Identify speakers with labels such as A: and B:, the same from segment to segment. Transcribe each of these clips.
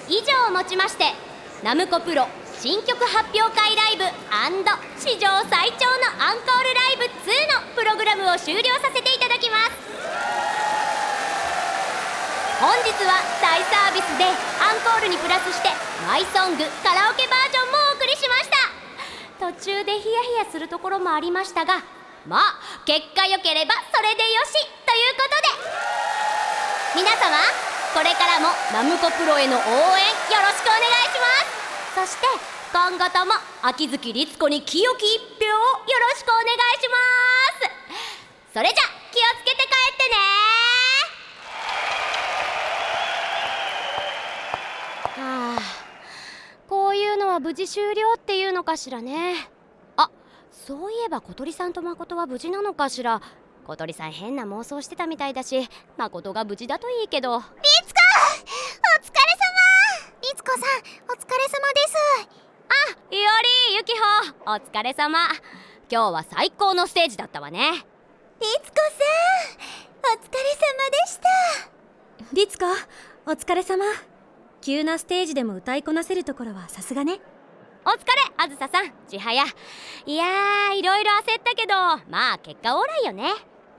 A: 以上をもちましてナムコプロ新曲発表会ライブ&史上最長のアンコールライブ2のプログラムを終了させていただきます。本日は大サービスでアンコールにプラスしてマイソングカラオケバージョンもお送りしました。途中でヒヤヒヤするところもありましたが、まあ結果良ければそれでよしということで、皆様これからもナムコプロへの応援よろしくお願いします。そして今後とも秋月律子に清き一票をよろしくお願いします。それじゃ気をつけて帰ってね。こういうのは無事終了っていうのかしらね。あ、そういえば小鳥さんと誠は無事なのかしら。小鳥さん変な妄想してたみたいだし、誠が無事だといいけど。
B: 律子、お疲れ様。律子さん、お疲れ様です。
A: あ、いおり、ゆきほ、お疲れ様。今日は最高のステージだったわね。
B: 律子さん、お疲れ様でした。
C: 律子、お疲れ様。急なステージでも歌いこなせるところはさすがね。
A: お疲れ、あずささん、ちはや。いやー、いろいろ焦ったけど、まあ結果オーライよね。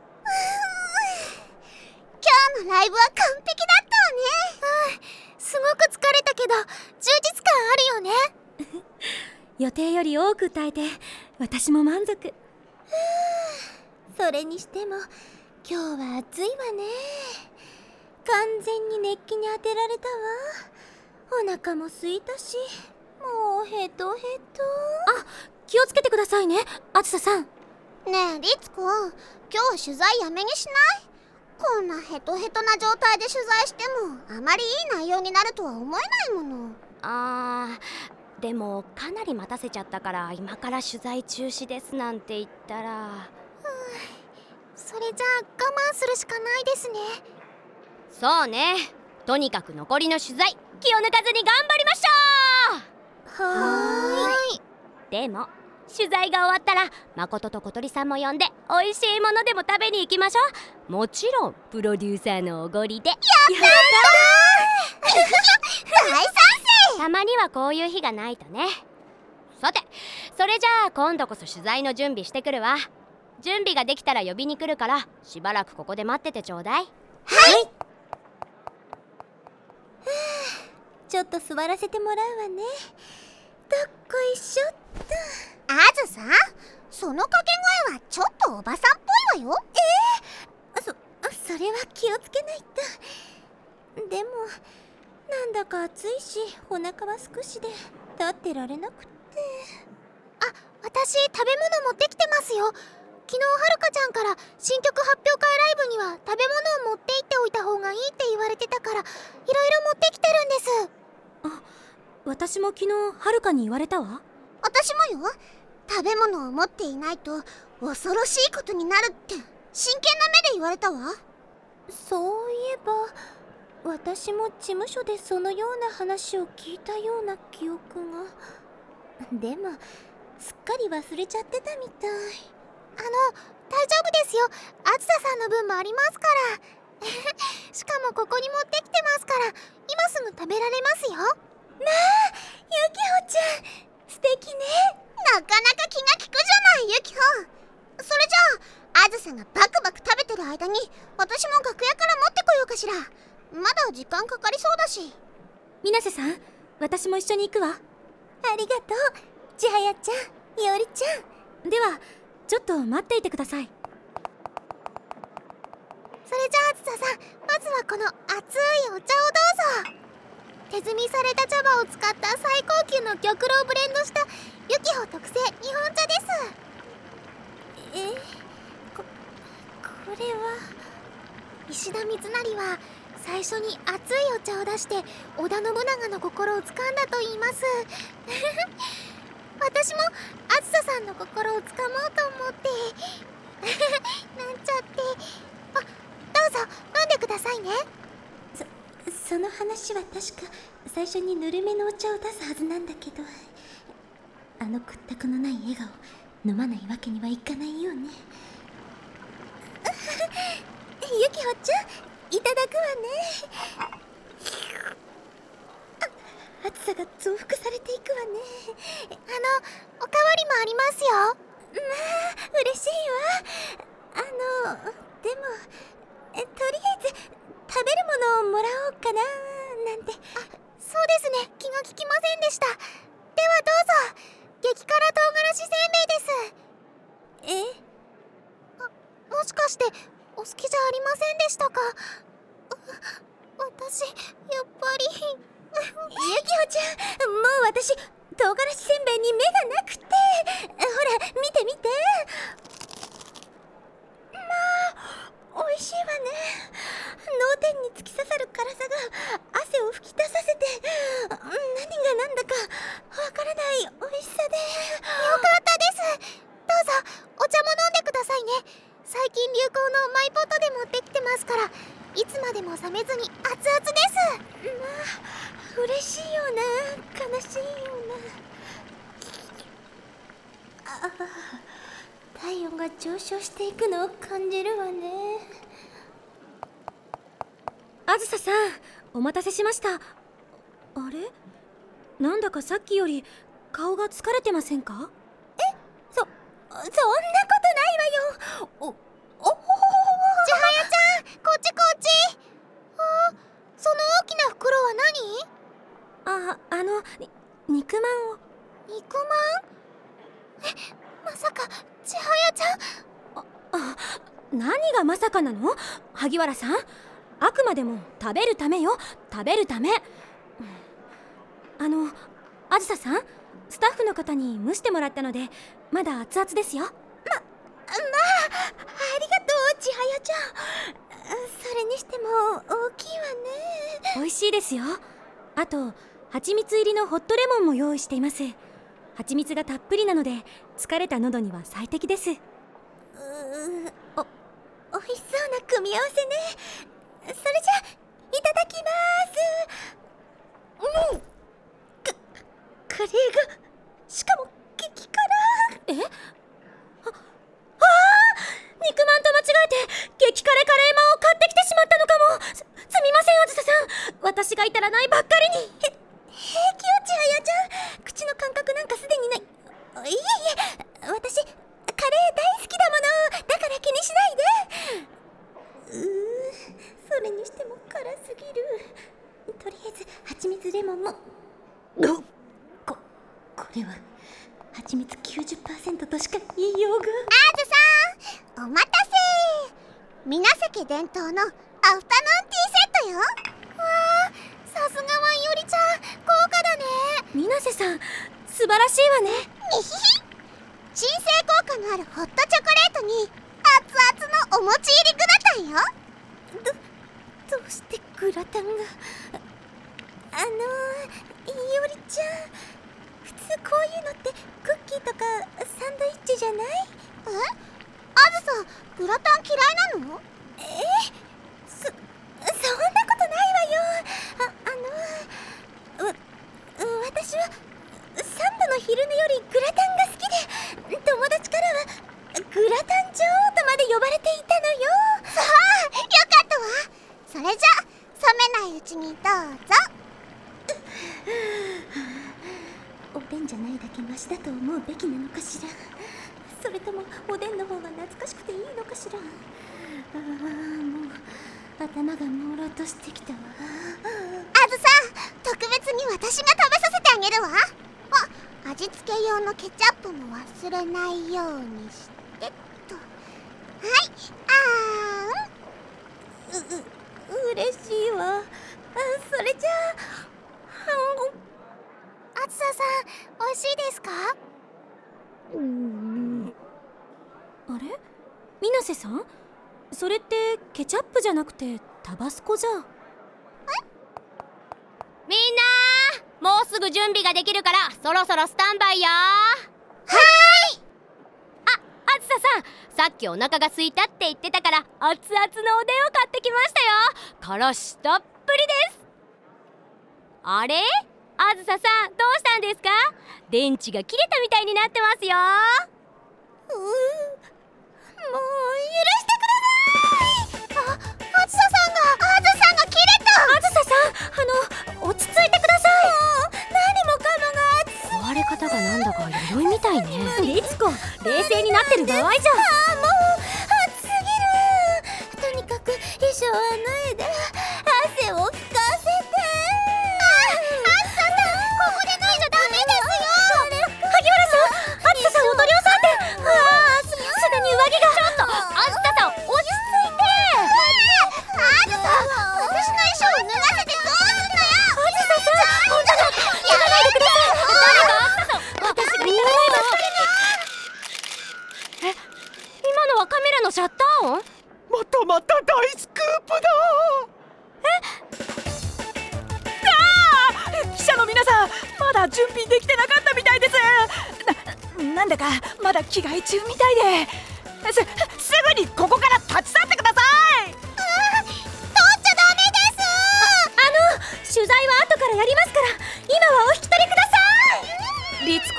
B: 今日のライブは完璧だったわね。すごく疲れたけど充実感あるよね。
C: 予定より多く歌えて私も満足。
B: それにしても今日は暑いわね。完全に熱気に当てられたわ。お腹も空いたし、もうヘトヘト。
C: あ、気をつけてくださいね、あつささん。
B: ねえ律子、今日取材やめにしない？こんなヘトヘトな状態で取材してもあまりいい内容になるとは思えないもの。
A: でもかなり待たせちゃったから今から取材中止ですなんて言ったら。
B: それじゃあ我慢するしかないですね。
A: そうね、とにかく残りの取材気を抜かずに頑張りましょう。
B: はーい。
A: でも取材が終わったら誠と小鳥さんも呼んで美味しいものでも食べに行きましょう。もちろんプロデューサーのおごりで。やったー
B: 大賛成。
A: たまにはこういう日がないとね。さて、それじゃあ今度こそ取材の準備してくるわ。準備ができたら呼びに来るからしばらくここで待っててちょうだい。
B: はい。ちょっと座らせてもらうわね。どっこいしょっと。あずさん、その掛け声はちょっとおばさんっぽいわよ。それは気をつけないと。でもなんだか暑いしお腹は少しで立ってられなくって。あ、私食べ物持ってきてますよ。昨日はるかちゃんから新曲発表会ライブには食べ物を持って行っておいた方がいいって言われてたから、いろいろ持ってきてるんです。
C: あ、私も昨日はるかに言われたわ。
B: 私もよ。食べ物を持っていないと恐ろしいことになるって真剣な目で言われたわ。そういえば私も事務所でそのような話を聞いたような記憶が。でもすっかり忘れちゃってたみたい。大丈夫ですよ。あずささんの分もありますからしかもここに持ってきてますから今すぐ食べられますよ。まあ、ゆきほちゃん素敵ね。なかなか気が利くじゃないゆきほ。それじゃああずさがバクバク食べてる間に私も楽屋から持ってこようかしら。まだ時間かかりそうだし。
C: 水瀬さん、私も一緒に行くわ。
B: ありがとうちはやちゃん、いおりちゃん。
C: ではちょっと待っていてください。
B: それじゃああずささん、まずはこの熱いお茶をどうぞ。手摘みされた茶葉を使った最高級の玉露をブレンドしたゆきほ特製日本茶です。これは石田三成は最初に熱いお茶を出して織田信長の心をつかんだと言います私もあずささんの心をつかもうと思ってなんちゃって。あ、どうぞ飲んでくださいね。その話は確か最初にぬるめのお茶を出すはずなんだけど、あの屈託のない笑顔飲まないわけにはいかないよねゆきほちゃん、いただくわね。 さが増幅されていくわね。おかわりもありますよ。まあ嬉しいわ。でもとりあえず食べるものをもらおうかななんて。そうですね、気が利きませんでした。ではどうぞ。激辛唐辛子せんべいです。もしかしてお好きじゃありませんでしたか？私やっぱりユキホちゃん、もう私唐辛子せんべいに目がなくて。ほら見て見て。まあ美味しいわね。脳天に突き刺さる辛さが汗を噴き出させて、何が何だかわからない美味しさで。よかったです。どうぞお茶も飲んでくださいね。最近流行のマイポットで持ってきてますから、いつまでも冷めずに熱々です。まあ嬉しいような悲しいような。体温が上昇していくのを感じるわね。
C: あずささん、お待たせしました。あれ、なんだかさっきより顔が疲れてませんか？
B: そんなことないわよ。千早ちゃん、こっちこっち。その大きな袋は何？
C: 肉まんを。
B: 肉まん？まさか千早ちゃん。
C: 何がまさかなの？萩原さん、あくまでも食べるためよ、食べるため。あずささん、スタッフの方に蒸してもらったのでまだ熱々ですよ。
B: ありがとう千早ちゃん。それにしても大きいわね。
C: 美味しいですよ。あと蜂蜜入りのホットレモンも用意しています。蜂蜜がたっぷりなので疲れた喉には最適です。
B: 美味しそうな組み合わせね。それじゃいただきます。カレーがしかも激辛。
C: 肉まんと間違えて激辛カレーまんを買ってきてしまったのかも。すみません、あずささん。私が至らないばっかりに。
B: 平気よ千早ちゃん。口の感覚なんかすでにない。いえいえ、私カレー大好きだもの。だから気にしないで。それにしても辛すぎる。とりあえず蜂蜜レモンも。これは蜂蜜 90% としか言いようが。あずさん、お待たせ。水瀬家伝統のアフタヌーンティーセットよ。わあ、さすがはよりちゃん、豪華だね。
C: 水瀬さん、素晴らしいわね。
B: 鎮静効果のあるホットチョコレートに熱々のお餅入りグラタンよ。どうしてグラタンが。いおりちゃん、普通こういうのってクッキーとかサンドイッチじゃない？あずさ、グラタン嫌いなの？そんなことないわよ。私はサンドの昼寝よりグラタンが好きで、友達からはグラタン女王とまで呼ばれていたのよ。さあ、よかったわ。それじゃ冷めないうちにどうぞ。おでんじゃないだけマシだと思うべきなのかしら。それともおでんの方が懐かしくていいのかしら。もう頭が朦朧としてきたわ。あずさん、特別に私が食べさせてあげるわ。味付け用のケチャップも忘れないようにしてと。はい、嬉しいわ。それじゃあ、あずささん、美味しいですか？
C: あれ、水瀬さん、それってケチャップじゃなくてタバスコじゃ。
A: みんな、もうすぐ準備ができるからそろそろスタンバイよ。あずささん、さっきお腹が空いたって言ってたから熱々のおでんを買ってきましたよ。からしたっぷりです。あれ、あずささん、どうしたんですか？電池が切れたみたいになってますよ。
B: もう許してください。あずささんが切れた。
C: あずささん、落ち着いてください。
D: 記者の皆さん、まだ準備できてなかったみたいです。なんだかまだ着替え中みたいで、すぐにここから立ち去ってください。
B: 取っちゃダメです。
C: 取材は後からやりますから、今はお引き取りください。
D: 律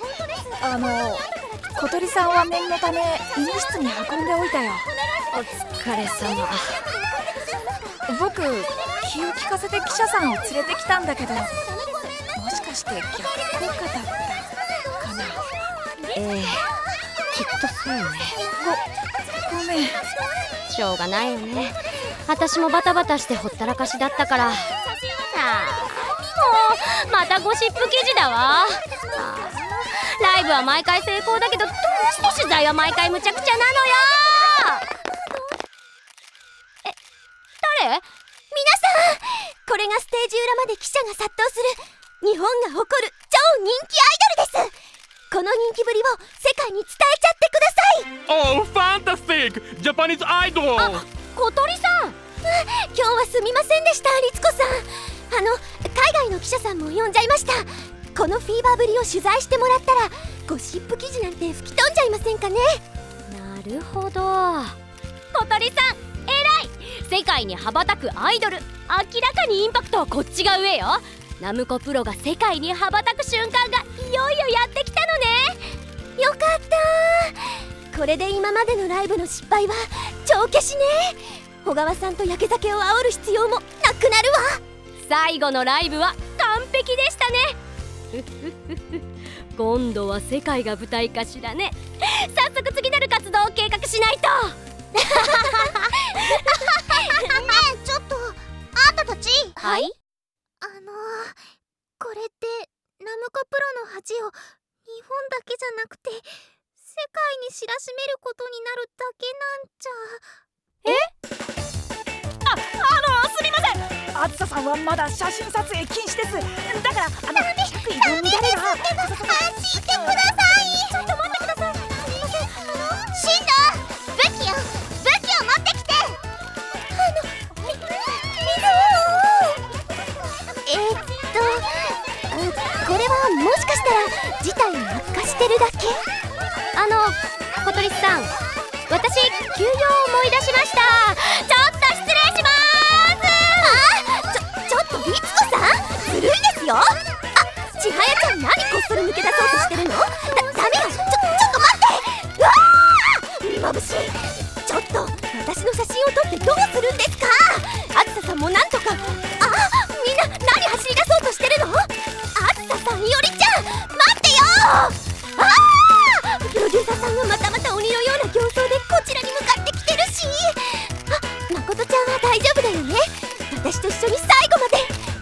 D: 子、小鳥さんは念のため医務室に運んでおいたよ。
A: お疲れ様。
D: 僕、気を利かせて記者さんを連れてきたんだけど、もしかして逆効果だったかな。
A: きっとそうね。
D: ごめん。
A: しょうがないよね。私もバタバタしてほったらかしだったから。もうまたゴシップ記事だわ。ライブは毎回成功だけど、どうして取材は毎回むちゃくちゃなのよ。誰？
B: 皆さん、これがステージ裏まで記者が殺到する日本が誇る超人気アイドルです。この人気ぶりを世界に伝えちゃってください。
E: Oh, fantastic! Japanese idol!
A: 小鳥さん、
B: 今日はすみませんでした、律子さん。海外の記者さんも呼んじゃいました。このフィーバーぶりを取材してもらったら、ゴシップ記事なんて吹き飛んじゃいませんかね。
A: なるほど。小鳥さん、偉い。世界に羽ばたくアイドル、明らかにインパクトはこっちが上よ。ナムコプロが世界に羽ばたく瞬間がいよいよやってきたのね。
B: よかった。これで今までのライブの失敗は帳消しね。小川さんと焼け酒を煽る必要もなくなるわ。
A: 最後のライブは完璧でしたね。今度は世界が舞台かしらね。早速次なる活動を計画しないと。
B: ねえ、ちょっとあんたたち。
A: はい。
B: これってナムコプロの恥を日本だけじゃなくて世界に知らしめることになるだけなんじゃ。
D: すみません。あずささんはまだ写真撮影禁止です。だから低い分乱れが。
B: 安心してください。ちょっと待ってください。すみません。シンダ、武器を持ってきて。これはもしかしたら事態を悪化してるだけ。
A: 小鳥さん、私休養を思い出しました。ちょっと失礼します。
B: ちょっと律子さん、ずるいですよ。千早ちゃん、何こっそり抜け出そうとしてるの。ダメよ。ちょっと待って。うわー、見まぶしい。ちょっと私の写真を撮ってどうするんですか。あずささんもなんとか。みんな何走り出そうとしてるの。あずささん、いおりちゃん、待ってよ。プロデューサーさんがまた鬼のような形相でこちらに向かってきてるし。誠ちゃんは大丈夫だよね。私と一緒に最後まで